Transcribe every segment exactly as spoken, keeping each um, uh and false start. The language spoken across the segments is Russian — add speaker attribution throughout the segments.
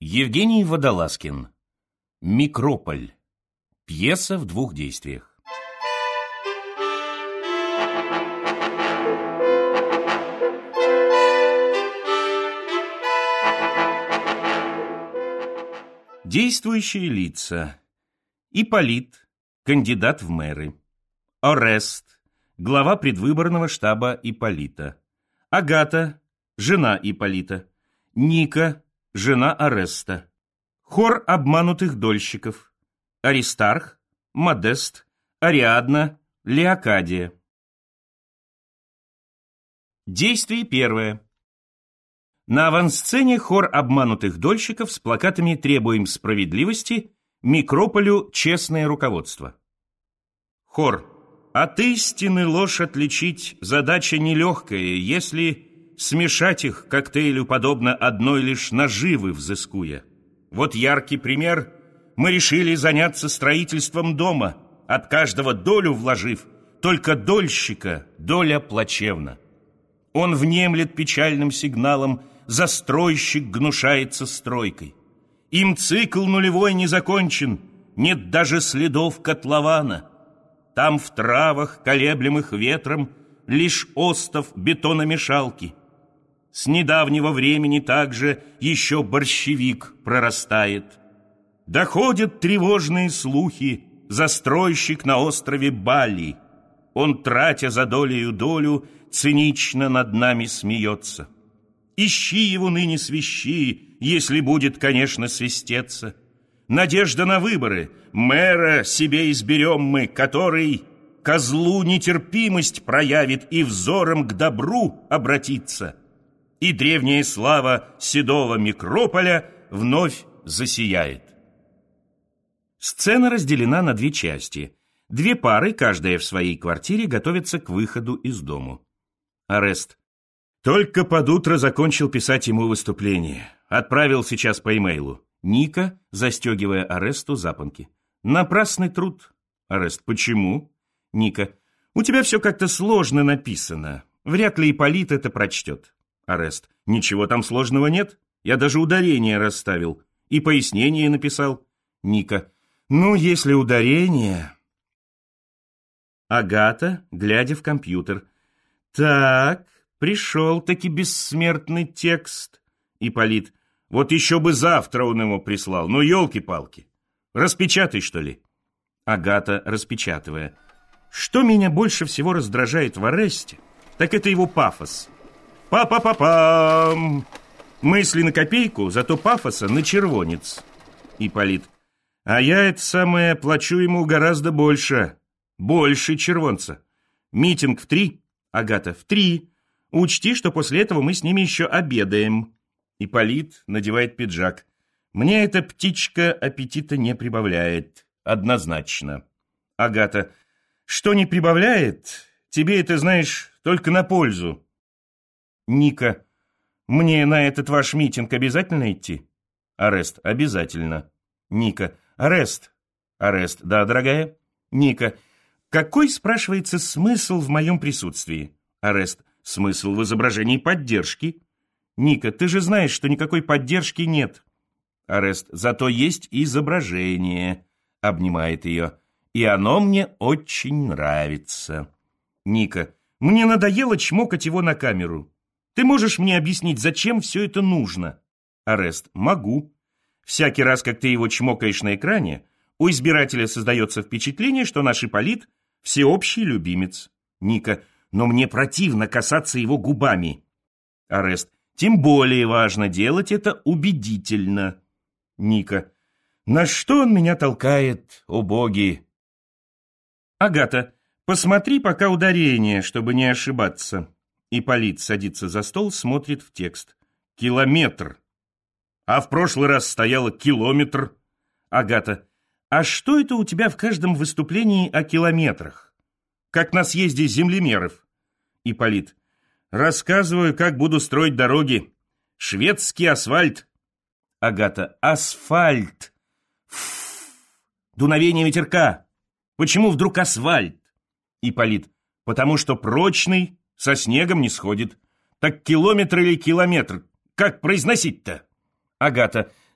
Speaker 1: Евгений Водолазкин. Микрополь. Пьеса в двух действиях. Действующие лица: Ипполит, кандидат в мэры; Орест, глава предвыборного штаба Ипполита; Агата, жена Ипполита; Ника, жена Ореста; хор обманутых дольщиков: Аристарх, Модест, Ариадна, Леокадия. Действие первое. На авансцене хор обманутых дольщиков с плакатами «Требуем справедливости», «Микрополю честное руководство». Хор. От истины ложь отличить задача нелегкая, если смешать их коктейлю подобно одной лишь наживы взыскуя. Вот яркий пример. Мы решили заняться строительством дома, от каждого долю вложив, только дольщика доля плачевна. Он внемлет печальным сигналом, застройщик гнушается стройкой. Им цикл нулевой не закончен, нет даже следов котлована. Там в травах, колеблемых ветром, лишь остов бетономешалки. С недавнего времени также еще борщевик прорастает. Доходят тревожные слухи: застройщик на острове Бали. Он, тратя за долею долю, цинично над нами смеется. Ищи его ныне свищи, если будет, конечно, свистеться. Надежда на выборы, мэра себе изберем мы, который козлу нетерпимость проявит и взором к добру обратится. И древняя слава седого Микрополя вновь засияет. Сцена разделена на две части. Две пары, каждая в своей квартире, готовятся к выходу из дому. Орест. Только под утро закончил писать ему выступление. Отправил сейчас по имейлу. Ника, застегивая Оресту запонки. Напрасный труд. Орест. Почему? Ника. У тебя все как-то сложно написано. Вряд ли Ипполит это прочтет. Орест. Ничего там сложного нет. Я даже ударение расставил. И пояснение написал. Ника. Ну, если ударение... Агата, глядя в компьютер. Так, пришел-таки бессмертный текст. Ипполит. Вот еще бы завтра он ему прислал. Ну, елки-палки. Распечатай, что ли. Агата, распечатывая. Что меня больше всего раздражает в Оресте, так это его пафос. Па-па-па-пам! Мысли на копейку, зато пафоса на червонец. Ипполит. А я это самое плачу ему гораздо больше. Больше червонца. Митинг в три. Агата. В три. Учти, что после этого мы с ними еще обедаем. Ипполит надевает пиджак. Мне эта птичка аппетита не прибавляет. Однозначно. Агата. Что не прибавляет, тебе это, знаешь, только на пользу. Ника. Мне на этот ваш митинг обязательно идти? Орест. Обязательно. Ника. Орест. Орест. Да, дорогая? Ника. Какой, спрашивается, смысл в моем присутствии? Орест. Смысл в изображении поддержки. Ника. Ты же знаешь, что никакой поддержки нет. Орест. Зато есть изображение. Обнимает ее. И оно мне очень нравится. Ника. Мне надоело чмокать его на камеру. Ты можешь мне объяснить, зачем все это нужно? Орест. Могу. Всякий раз, как ты его чмокаешь на экране, у избирателя создается впечатление, что наш Ипполит – всеобщий любимец. Ника. Но мне противно касаться его губами. Орест. Тем более важно делать это убедительно. Ника. На что он меня толкает, о боги? Агата. Посмотри пока ударение, чтобы не ошибаться. Ипполит садится за стол, смотрит в текст. Километр. А в прошлый раз стояло километр. Агата. А что это у тебя в каждом выступлении о километрах? Как на съезде землемеров. Ипполит. Рассказываю, как буду строить дороги. Шведский асфальт. Агата. Асфальт. Фу. Дуновение ветерка. Почему вдруг асфальт? Ипполит. Потому что прочный, со снегом не сходит. Так километр или километр? Как произносить-то? Агата.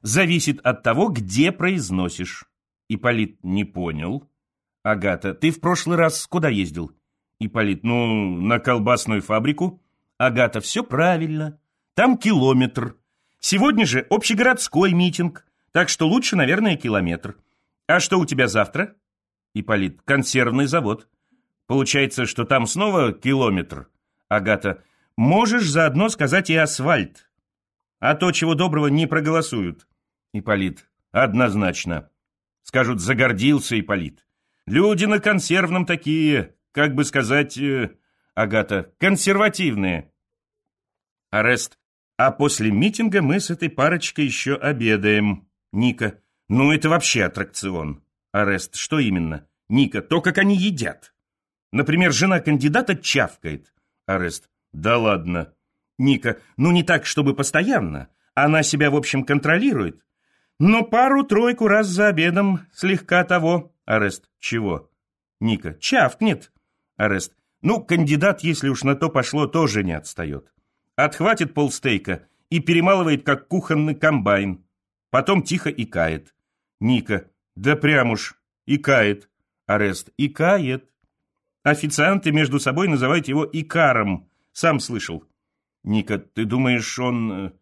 Speaker 1: зависит от того, где произносишь. Ипполит: не понял. Агата: ты в прошлый раз куда ездил? Ипполит: ну, на колбасную фабрику. Агата: все правильно. Там километр. Сегодня же общегородской митинг, так что лучше, наверное, километр. А что у тебя завтра? Ипполит: консервный завод. Получается, что там снова километр. Агата: можешь заодно сказать и асфальт. А то, чего доброго, не проголосуют. Ипполит: однозначно. Скажут: загордился Ипполит. Люди на консервном такие, как бы сказать... Э... Агата: консервативные. Орест: а после митинга мы с этой парочкой еще обедаем. Ника: ну это вообще аттракцион. Орест: что именно? Ника: то, как они едят. Например, жена кандидата чавкает. Орест: да ладно. Ника: ну не так, чтобы постоянно. Она себя, в общем, контролирует. Но пару-тройку раз за обедом слегка того. Орест: чего? Ника: чавкнет. Орест: ну, кандидат, если уж на то пошло, тоже не отстает. Отхватит полстейка и перемалывает, как кухонный комбайн. Потом тихо икает. Ника: да прям уж икает. Орест: икает. Официанты между собой называют его икаром. Сам слышал. Ника: ты думаешь, он э,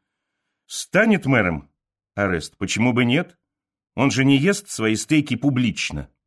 Speaker 1: станет мэром? Орест: почему бы нет? Он же не ест свои стейки публично.